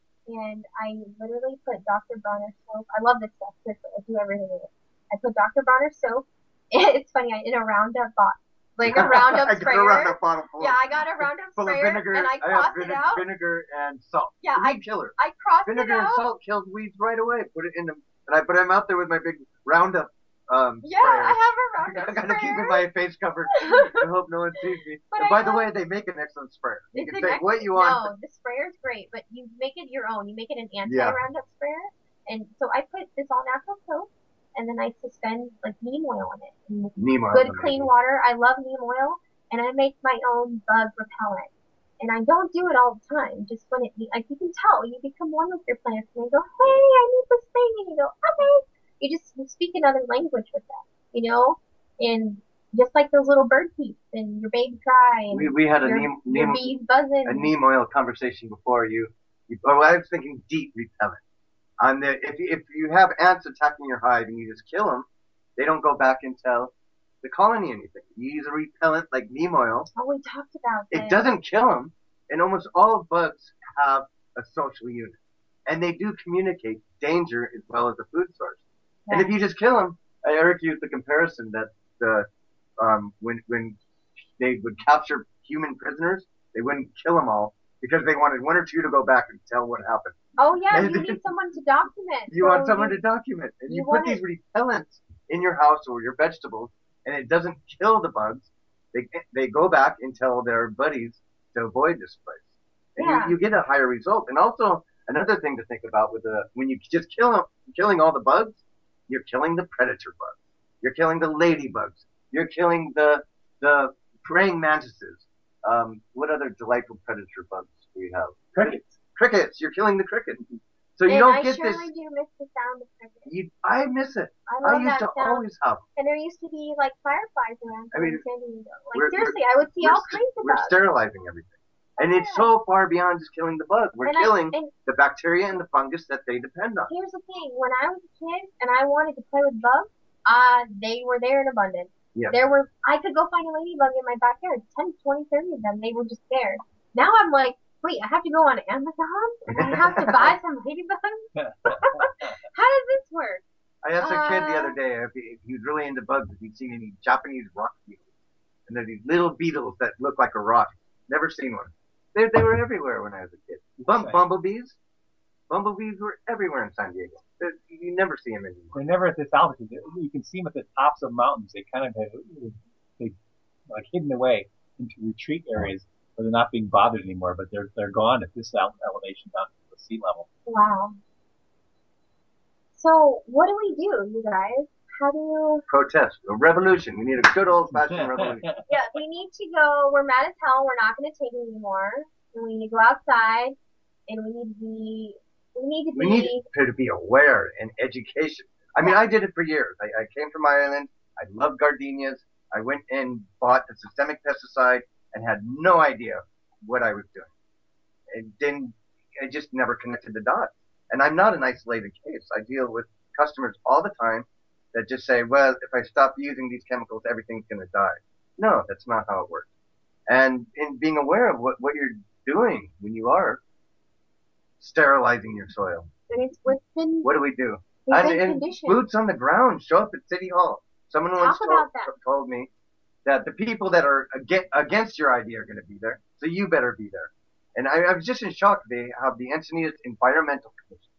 and I literally put Doctor Bronner soap. I love this stuff. Seriously, I do everything with it. I put Doctor Bronner soap. It's funny, I in a Roundup box, like a Roundup I got sprayer. a Roundup bottle full, Yeah, I got a Roundup full of sprayer, vinegar. and I I have cross it vine- out. vinegar and salt. Yeah, The I weed killer. I cross it Vinegar and out. salt kills weeds right away. Put it in them, and I but I'm out there with my big Roundup um, Yeah, sprayer. I have a I Roundup gotta keep sprayer. my face covered. I hope no one sees me. But and I by the have- way, they make an excellent sprayer. You It's can an say ex- what you want. No, the sprayer's great, but you make it your own. You make it an Yeah. anti-Roundup sprayer. And so I put this all natural soap, and then I suspend like neem oil in it. And Neem oil. good clean water. I love neem oil, and I make my own bug repellent. And I don't do it all the time. Just when it, like you can tell, you become one with your plants, and they go, "Hey, I need this thing," and you go, "Okay." You just you speak another language with them, you know, and just like those little bird peeps and your baby cry and We we had a your, neem your neem bees buzzing. a neem oil conversation before you. you oh, I was thinking deep repellent. On the if you, if you have ants attacking your hive and you just kill them, they don't go back and tell the colony anything. You use a repellent like neem oil. Oh, we talked about this. It doesn't kill them, and almost all bugs have a social unit, and they do communicate danger as well as a food source. And Yeah. if you just kill them, Eric used the comparison that the um, when when they would capture human prisoners, they wouldn't kill them all because they wanted one or two to go back and tell what happened. Oh yeah, And you then- need someone to document. You So want someone you- to document, and you, you put want these repellents in your house or your vegetables, and it doesn't kill the bugs. They they go back and tell their buddies to avoid this place, and Yeah. you, you get a higher result. And also another thing to think about with the when you just kill them, killing all the bugs, you're killing the predator bugs, you're killing the ladybugs, you're killing the the praying mantises. Um, what other delightful predator bugs do we have? Crickets. Crickets. You're killing the crickets. So you and don't I get surely this. do miss the sound of crickets. You, I miss it. I I love used that to sound. always have. And there used to be like fireflies around I mean, in San Diego. Like we're- seriously, I would see we're all st- kinds of We're bugs. sterilizing everything, and it's Yeah. so far beyond just killing the bug. We're And I- killing and the bacteria and the fungus that they depend on. here's the thing: when I was a kid and I wanted to play with bugs, uh, they were there in abundance. Yeah. There were, I could go find a ladybug in my backyard, ten, twenty, thirty of them. They were just there. Now I'm like, wait, I have to go on Amazon and I have to buy some ladybugs? How does this work? I asked a kid the Uh, other day if he, if he was really into bugs, if he'd seen any Japanese rock beetles. And they're these little beetles that look like a rock. Never seen one. They, they were everywhere when I was a kid. Bum, Right. bumblebees. Bumblebees were everywhere in San Diego. They're, you never see them anymore. They're never at this altitude. You can see them at the tops of mountains. They kind of have they like hidden away into retreat areas where they're not being bothered anymore. But they're they're gone at this ele- elevation down to the sea level. Wow. So what do we do, you guys? How do you? Protest. A revolution. We need a good old-fashioned revolution. Yeah, we need to go. We're mad as hell. We're not going to take it anymore. And we need to go outside, and we need to be. We need to be. We need to be aware and education. I mean, I did it for years. I, I came from Ireland. I love gardenias. I went and bought a systemic pesticide and had no idea what I was doing. And then I just never connected the dots. And I'm not an isolated case. I deal with customers all the time that just say, well, if I stop using these chemicals, everything's going to die. No, that's not how it works. And in being aware of what, what you're doing when you are sterilizing your soil? And it's what's been What do we do? we've And, been and conditioned. boots on the ground. Show up at City Hall. Someone Talk once told, about that. told me that the people that are ag- against your idea are going to be there, so you better be there. And I, I was just in shock. They have the Encinitas Environmental Commission.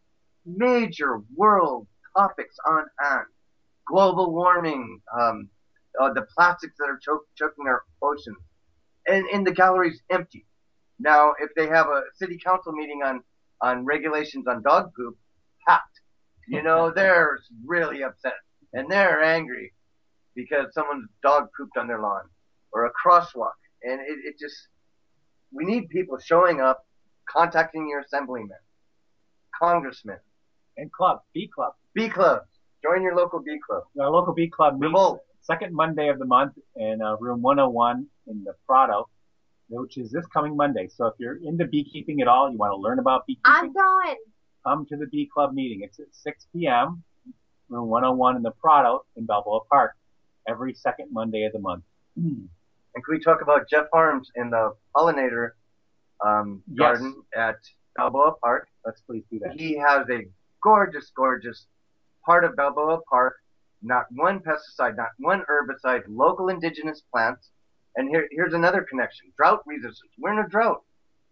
Major world topics on hand. Global warming, um, uh, the plastics that are choke, choking our oceans. And, and the gallery's empty. Now, if they have a city council meeting on, on regulations on dog poop, packed. You know, they're really upset. And they're angry because someone's dog pooped on their lawn. Or a crosswalk. And it, it just, we need people showing up, contacting your assemblymen, congressmen, And club, B club. bee clubs. Join your local bee club. Our local bee club meets Revolt. second Monday of the month in uh, room one oh one in the Prado, which is this coming Monday. So if you're into beekeeping at all, you want to learn about beekeeping, I'm going. come to the bee club meeting. It's at six p.m. room one oh one in the Prado in Balboa Park every second Monday of the month. And can we talk about Jeff Harms in the pollinator um, Yes. garden at Balboa Park? Let's please do that. He has a gorgeous, gorgeous part of Balboa Park. Not one pesticide, not one herbicide, local indigenous plants. And here, here's another connection. Drought resistance. We're in a drought.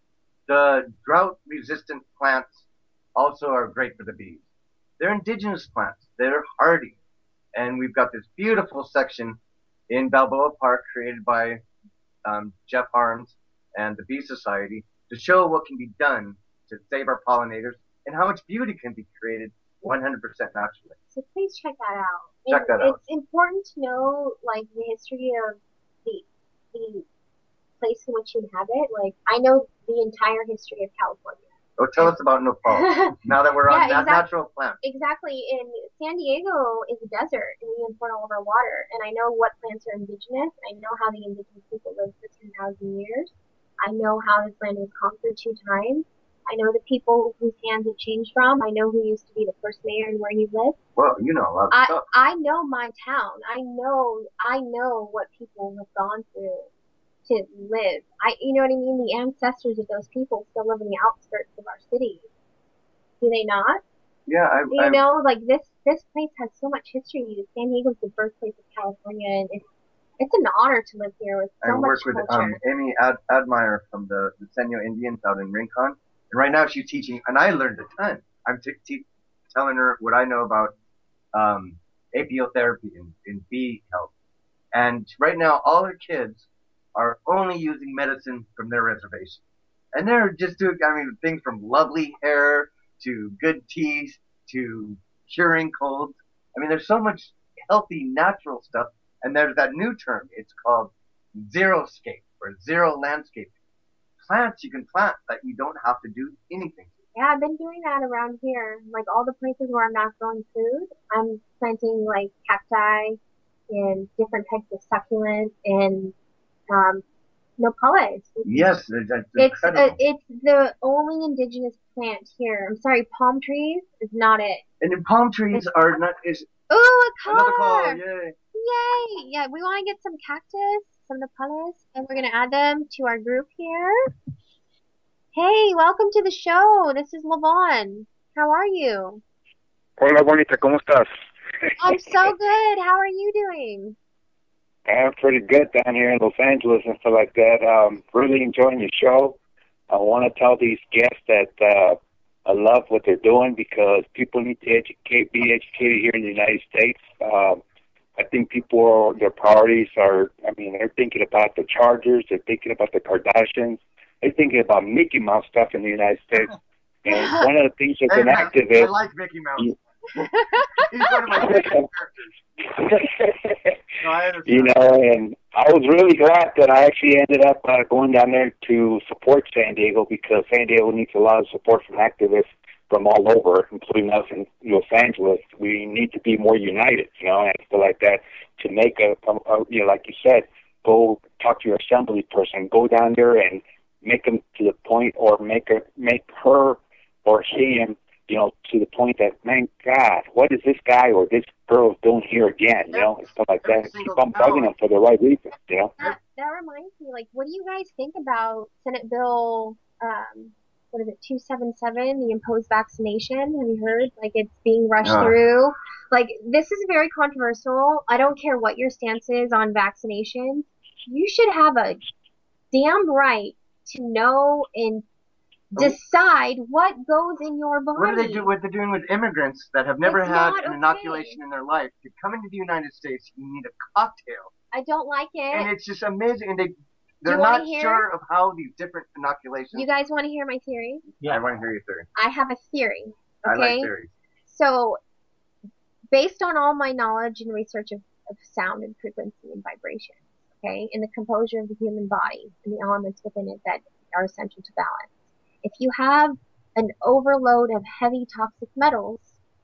The drought resistant plants also are great for the bees. They're indigenous plants. They're hardy. And we've got this beautiful section in Balboa Park created by um, Jeff Harms and the Bee Society to show what can be done to save our pollinators and how much beauty can be created one hundred percent naturally. So please check that out. Check And that out. It's important to know like the history of the the place in which you inhabit. Like I know the entire history of California. Oh, tell us about Nepal. Now that we're on Yeah, that exact- natural plant. Exactly. In San Diego is a desert, and we import all of our water. And I know what plants are indigenous. I know how the indigenous people lived for ten thousand years. I know how this land was conquered two times. I know the people whose hands it changed from. I know who used to be the first mayor and where he lived. Well, you know a lot of I stuff. I know my town. I know I know what people have gone through to live. I you know what I mean? The ancestors of those people still live in the outskirts of our cities. Do they not? Yeah, I, You I, know, like this this place has so much history. San Diego's the birthplace of California, and it's it's an honor to live here with so I much work with culture. um, Amy Ad- Admire from the, the Senyo Indians out in Rincon. And right now she's teaching, and I learned a ton. I'm t- t- telling her what I know about um, apiotherapy and, and bee health. And right now, all her kids are only using medicine from their reservation. And they're just doing, I mean, things from lovely hair to good teeth to curing colds. I mean, there's so much healthy, natural stuff. And there's that new term. It's called xeriscape or zero landscape. Plants you can plant that you don't have to do anything to. Yeah, I've been doing that around here. Like all the places where I'm not growing food, I'm planting like cacti and different types of succulents and um, nopales. Yes, that's that's It's uh, incredible. it's the only indigenous plant here. I'm sorry, palm trees is not it. and then palm trees are not is Ooh, a car! another call. Yay! Yay! Yeah, we want to get some cactus, some nopales, and we're gonna add them to our group here. Hey, welcome to the show. This is Lavon. How are you? Hola, bonita, ¿cómo estás? I'm so good. How are you doing? I'm pretty good down here in Los Angeles and stuff like that. Um, really enjoying your show. I want to tell these guests that uh, I love what they're doing because people need to educate, be educated here in the United States. Um, I think people, their priorities are, I mean, they're thinking about the Chargers, they're thinking about the Kardashians, they're thinking about Mickey Mouse stuff in the United States. And one of the things that's Hey, an man, I activist, like Mickey Mouse. You- He's one of my favorite characters. No, I understand. you know, and I was really glad that I actually ended up uh, going down there to support San Diego because San Diego needs a lot of support from activists from all over, including us in Los Angeles. We need to be more united, you know, and stuff like that to make a, a, a, you know, like you said, go talk to your assembly person, go down there and make them to the point or make her, make her or him, you know, to the point that, man, God, what is this guy or this girl doing here again, you know, and stuff like Every that. Keep single on bugging town. them for the right reason, you know. That, that reminds me, like, what do you guys think about Senate Bill, um, what is it, two seventy-seven, the imposed vaccination? Have you heard? Like, it's being rushed Yeah. through. Like, this is very controversial. I don't care what your stance is on vaccinations. You should have a damn right to know and decide what goes in your body. What do they do? What they're doing with immigrants that have never It's had not an okay. inoculation in their life to come into the United States? You need a cocktail, I don't like and it. it's just amazing. And they they're wanna not hear? sure of how these different inoculations. You guys want to hear my theory? Yeah. I want to hear your theory. I have a theory. I Okay? like theories. So, based on all my knowledge and research of, of sound and frequency and vibration, okay, and the composure of the human body and the elements within it that are essential to balance, if you have an overload of heavy toxic metals,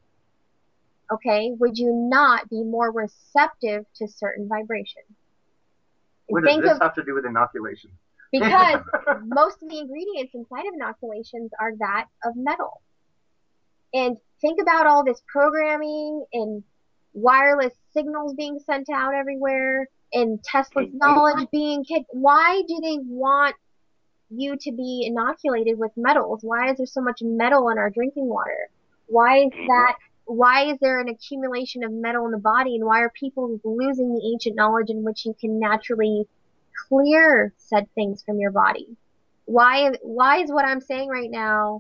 okay, would you not be more receptive to certain vibrations? And What does think this of, have to do with inoculation? because most of the ingredients inside of inoculations are that of metal. And think about all this programming and wireless signals being sent out everywhere and Tesla's knowledge being hid. Why do they want you to be inoculated with metals? Why is there so much metal in our drinking water? Why is that? Why is there an accumulation of metal in the body? And why are people losing the ancient knowledge in which you can naturally clear said things from your body? Why, why is what I'm saying right now,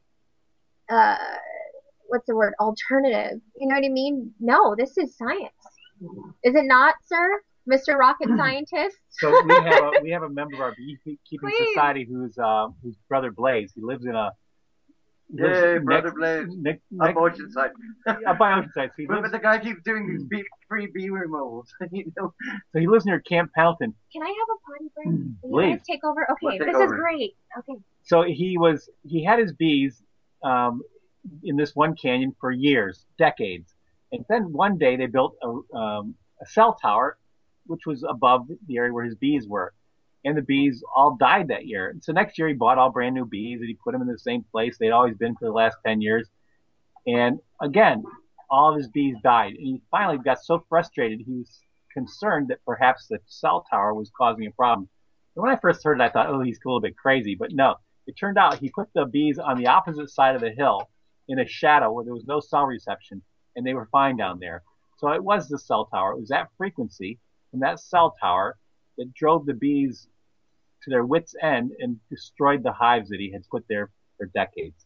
uh, what's the word, alternative? You know what I mean? No, this is science. Is it not, sir? Mister Rocket Scientist? So we have a, we have a member of our beekeeping Please. society who's uh, whose brother Blaze. He lives in a lives Yay, next- brother Blaze. next- Up next- Oceanside. Up by Oceanside. So he But, but lives, the guy keeps doing these bee, free bee removals. you know? so he lives near Camp Pendleton. Can I have a potty break? Will you Please. guys take over? Okay, We'll take this over. is great. Okay. So he was he had his bees um, in this one canyon for years, decades, and then one day they built a, um, a cell tower, which was above the area where his bees were, and the bees all died that year. And so next year he bought all brand new bees and he put them in the same place they'd always been for the last ten years, and again all of his bees died. And he finally got so frustrated he was concerned that perhaps the cell tower was causing a problem. And when I first heard it, I thought, oh, he's a little bit crazy, but no. It turned out he put the bees on the opposite side of the hill in a shadow where there was no cell reception, and they were fine down there. So it was the cell tower. It was that frequency from that cell tower that drove the bees to their wits' end and destroyed the hives that he had put there for decades.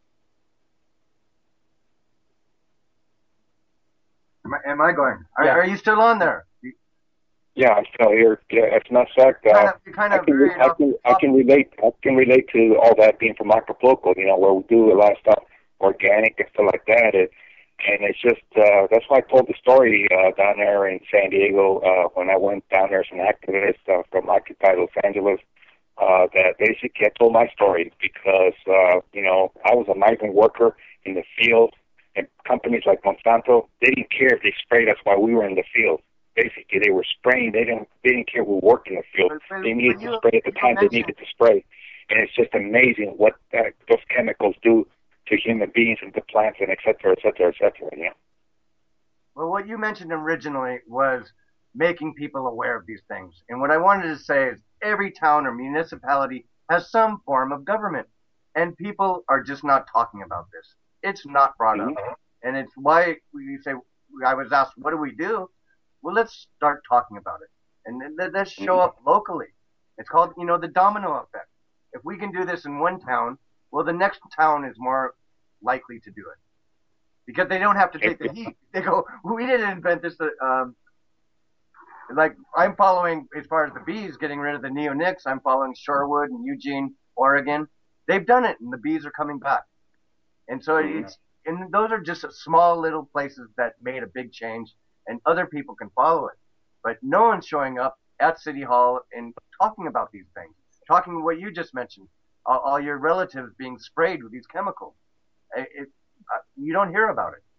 Am I, am I going? Are, Yeah. are you still on there? You Yeah, I'm still here. Yeah, it's not fact. kind Uh, of, you kind I of can, veered I off- can, I off- can relate. I can relate to all that being from Acapulco. You know, where we do a lot of stuff organic and stuff like that. It, and it's just uh, that's why I told the story uh, down there in San Diego uh, when I went down there as an activist uh, from Occupy Los Angeles. Uh, that basically I told my story because uh, you know I was a migrant worker in the field, and companies like Monsanto, they didn't care if they sprayed us while we were in the field. Basically, they were spraying. They didn't. They didn't care who worked in the field. But- but- They needed but to you- spray at the you time they mentioned- needed to spray, and it's just amazing what uh, those chemicals do to human beings and to plants and et cetera, et cetera, et cetera. You know? Well, what you mentioned originally was making people aware of these things. And what I wanted to say is every town or municipality has some form of government. And people are just not talking about this. It's not brought up. And it's why we say, I was asked, what do we do? Well, let's start talking about it. And then let- let's show up locally. It's called, you know, the domino effect. If we can do this in one town, well, the next town is more likely to do it. Because they don't have to take the heat. They go, we didn't invent this. uh, Um, like, I'm following, as far as the bees getting rid of the neonics, I'm following Shorewood and Eugene, Oregon. They've done it, and the bees are coming back. And so it's, and those are just small little places that made a big change, and other people can follow it. But no one's showing up at City Hall and talking about these things. Talking what you just mentioned, all, all your relatives being sprayed with these chemicals. It, it, uh, you don't hear about it.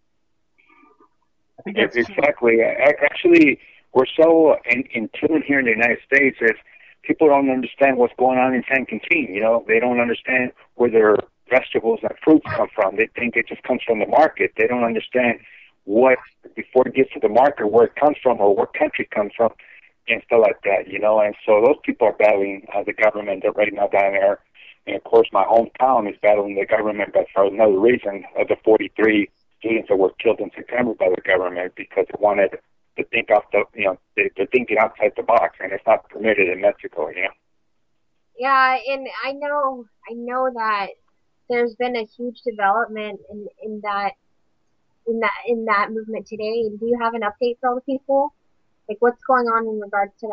I think Yes, that's exactly. A- Actually, we're so in, in tune here in the United States that people don't understand what's going on in San Quintin. You know, they don't understand where their vegetables and fruits come from. They think it just comes from the market. They don't understand what, before it gets to the market, where it comes from or what country it comes from. and stuff like that, you know. And so those people are battling uh, the government right now down there. And of course, my hometown is battling the government, but for another reason, of the forty-three students that were killed in September by the government because they wanted to think off the, you know, they, they're thinking outside the box, and it's not permitted in Mexico, you know. Yeah, and I know, I know that there's been a huge development in, in that, in that, in that movement today. And do you have an update for all the people? Like, what's going on in regards to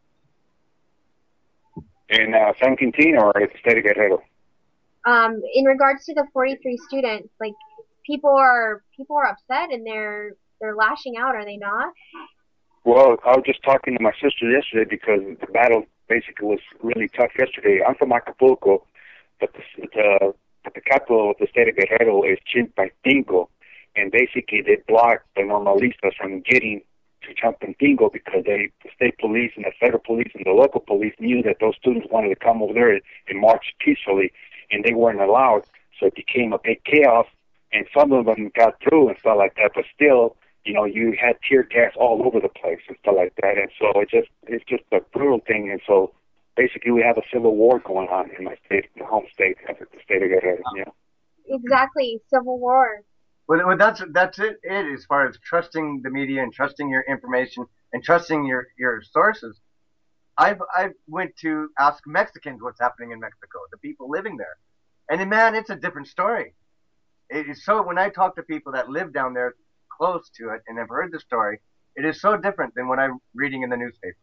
that? In uh, San Quintin or at the state of Guerrero? Um, in regards to the forty-three students, like, people are, people are upset and they're, they're lashing out, are they not? Well, I was just talking to my sister yesterday because the battle basically was really tough yesterday. I'm from Acapulco, but the, the, but the capital of the state of Guerrero is Chilpancingo, and basically they blocked the normalistas from getting to Chilpancingo because they, the state police and the federal police and the local police knew that those students wanted to come over there and march peacefully, and they weren't allowed, so it became a big chaos, and some of them got through and stuff like that, but still, you know, you had tear gas all over the place and stuff like that, and so it just it's just a brutal thing, and so basically we have a civil war going on in my state, my home state, the state of Guerrero. You know? Exactly, civil war. Well, well, that's that's it, it. As far as trusting the media and trusting your information and trusting your, your sources, I've I went to ask Mexicans what's happening in Mexico, the people living there, and man, it's a different story. It is so when I talk to people that live down there, close to it, and have heard the story, it is so different than what I'm reading in the newspapers.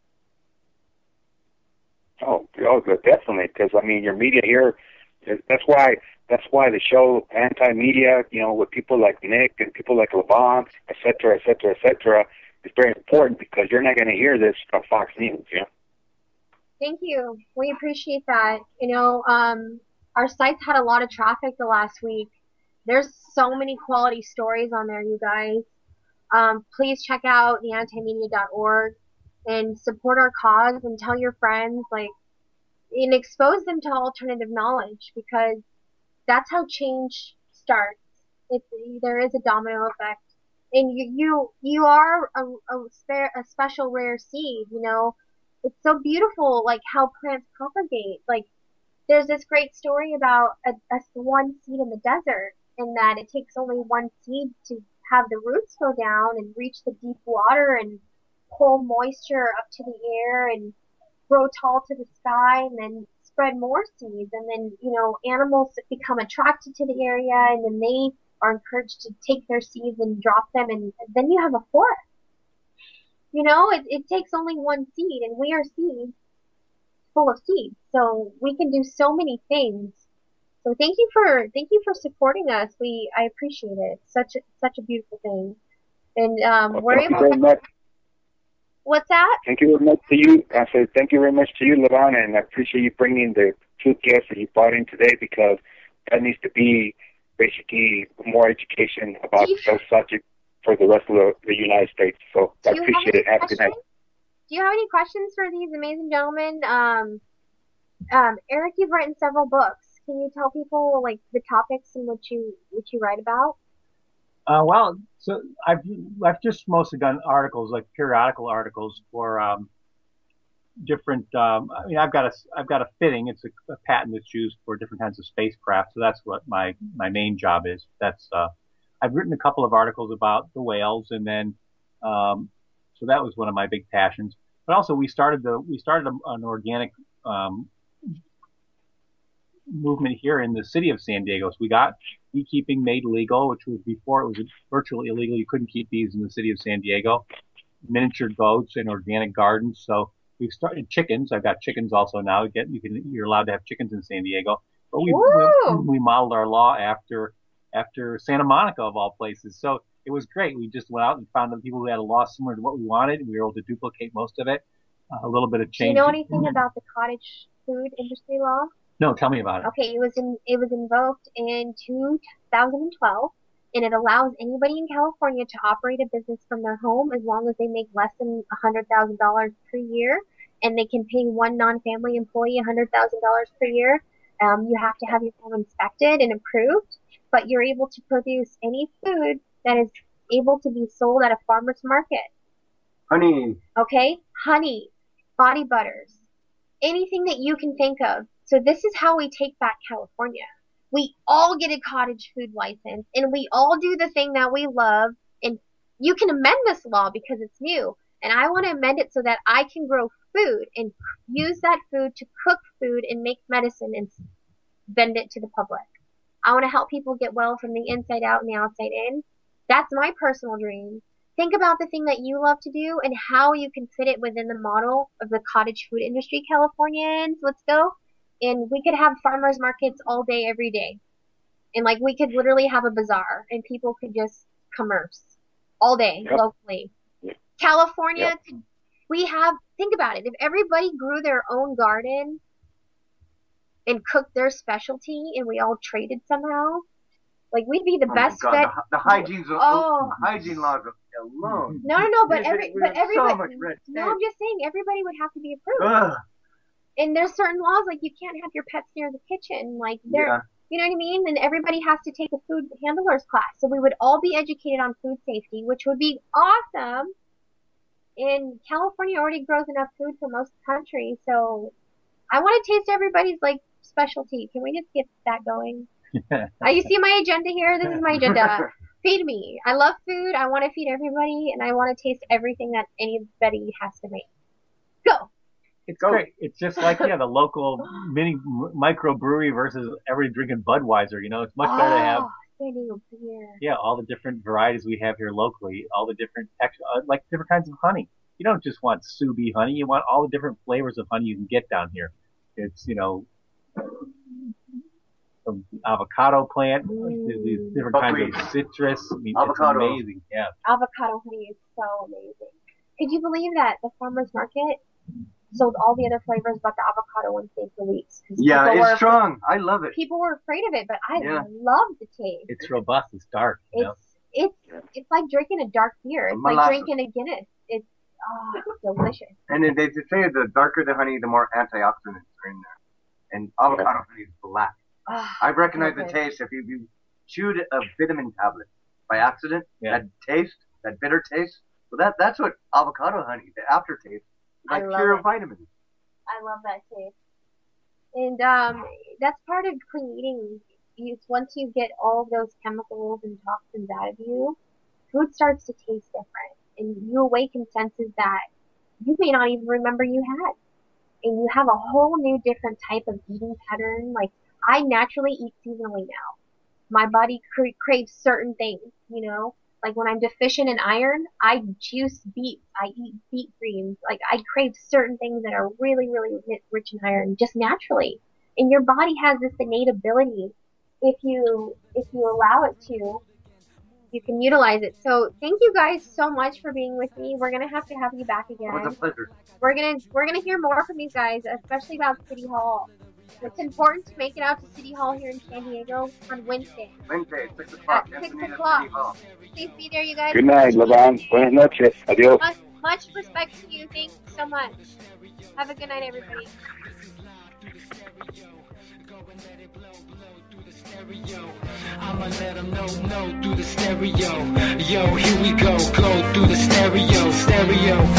Oh, oh, definitely. Because I mean, your media here. That's why. That's why the show Anti-Media, you know, with people like Nick and people like Levon, et cetera, et cetera, et cetera, is very important because you're not going to hear this from Fox News. You know. Thank you. We appreciate that. You know, um, our site's had a lot of traffic the last week. There's so many quality stories on there, you guys. Um, please check out the anti media dot org and support our cause and tell your friends, like, and expose them to alternative knowledge because that's how change starts. It's, there is a domino effect. And you, you, you are a, a, spare, a special rare seed, you know. It's so beautiful, like, how plants propagate. Like, there's this great story about a, a one seed in the desert, and that it takes only one seed to have the roots go down and reach the deep water and pull moisture up to the air and grow tall to the sky and then spread more seeds. And then, you know, animals become attracted to the area and then they are encouraged to take their seeds and drop them, and then you have a forest. You know, it, it takes only one seed, and we are seeds full of seeds. So we can do so many things. So thank you for thank you for supporting us. We I appreciate it. Such a, such a beautiful thing. And um, Well, we're thank you able. very much. What's that? Thank you very much to you. I said thank you very much to you, Levon, and I appreciate you bringing the two guests that you brought in today because that needs to be basically more education about those subjects for the rest of the, the United States. So I Do you have appreciate any it. Have a good night. questions? Do you have any questions for these amazing gentlemen? Um, um, Eric, you've written several books. Can you tell people like the topics in which you which you write about? Uh, well, so I've I've just mostly done articles, like periodical articles for um, different. Um, I mean, I've got a I've got a fitting. It's a, a patent that's used for different kinds of spacecraft. So that's what my my main job is. That's uh, I've written a couple of articles about the whales, and then um, so that was one of my big passions. But also, we started the we started a, an organic um, movement here in the city of San Diego. So we got beekeeping made legal, which was before it was virtually illegal. You couldn't keep bees in the city of San Diego. Miniature goats and organic gardens. So we've started chickens. I've got chickens also now. You get you can you're allowed to have chickens in San Diego. But we we, we modeled our law after after Santa Monica of all places. So it was great. We just went out and found the people who had a law similar to what we wanted, and we were able to duplicate most of it. Uh, a little bit of change. Do you know anything about the cottage food industry law? No, tell me about it. Okay, it was in it was invoked in two thousand twelve, and it allows anybody in California to operate a business from their home as long as they make less than one hundred thousand dollars per year, and they can pay one non-family employee one hundred thousand dollars per year. Um, you have to have your home inspected and approved, but you're able to produce any food that is able to be sold at a farmer's market. Honey. Okay? Honey, body butters, anything that you can think of. So this is how we take back California. We all get a cottage food license, and we all do the thing that we love, and you can amend this law because it's new, and I want to amend it so that I can grow food and use that food to cook food and make medicine and vend it to the public. I want to help people get well from the inside out and the outside in. That's my personal dream. Think about the thing that you love to do and how you can fit it within the model of the cottage food industry, Californians. Let's go. And we could have farmers markets all day, every day. And like we could literally have a bazaar and people could just commerce all day Yep. locally. California, Yep. could, we have, think about it. If everybody grew their own garden and cooked their specialty and we all traded somehow, like we'd be the Oh best my God, fed. the, the hygiene's Oh. the hygiene laws alone. No, no, no, but There's- every, we but have so much everybody, red no, tape. I'm just saying everybody would have to be approved. Ugh. And there's certain laws, like you can't have your pets near the kitchen, like they're, Yeah. you know what I mean? And everybody has to take a food handler's class. So we would all be educated on food safety, which would be awesome. And California already grows enough food for most of the country, so I want to taste everybody's like specialty. Can we just get that going? Uh, you see my agenda here? This is my agenda. Feed me. I love food. I want to feed everybody, and I want to taste everything that anybody has to make. Go. It's Go. great. It's just like, yeah, the local mini microbrewery versus everybody drinking Budweiser. You know, it's much better to have, Oh, San Diego beer. yeah, all the different varieties we have here locally, all the different, ex- uh, like different kinds of honey. You don't just want Subi honey. You want all the different flavors of honey you can get down here. It's, you know, from avocado plant, like these- these different kinds of Buckwheat. citrus. I mean, Avocado. it's amazing. Yeah. Avocado honey is so amazing. Could you believe that the farmer's market sold all the other flavors but the avocado once they released? 'Cause Yeah, people it's were, strong. I love it. People were afraid of it, but I Yeah. love the taste. It's robust. It's dark. You know? It's it's it's like drinking a dark beer. It's like Molasses. drinking a Guinness. It's oh, it's delicious. And then they say the darker the honey, the more antioxidants are in there. And avocado honey is black. Ah, I recognize the okay. taste. If you, you chewed a vitamin tablet by accident, Yeah. that taste, that bitter taste, well, that that's what avocado honey, the aftertaste, I like love pure it. vitamins. I love that taste. And um, that's part of clean eating. Is once you get all of those chemicals and toxins out of you, food starts to taste different, and you awaken senses that you may not even remember you had. And you have a whole new different type of eating pattern. Like I naturally eat seasonally now. My body cra- craves certain things, you know. Like when I'm deficient in iron, I juice beets. I eat beet greens. Like I crave certain things that are really, really ri- rich in iron, just naturally. And your body has this innate ability. If you if you allow it to, you can utilize it. So thank you guys so much for being with me. We're gonna have to have you back It was a again. pleasure. We're gonna we're gonna hear more from you guys, especially about City Hall. It's important to make it out to City Hall here in San Diego on Wednesday. Wednesday, six o'clock. At six Anthony, o'clock. City Hall. Please be there, you guys. Good night, LeBron. Buenas noches. Adios. Much, much respect to you. Thank you so much. Have a good night, everybody. I'ma let them know, no, through the stereo. Yo, here we go, go through the stereo, stereo.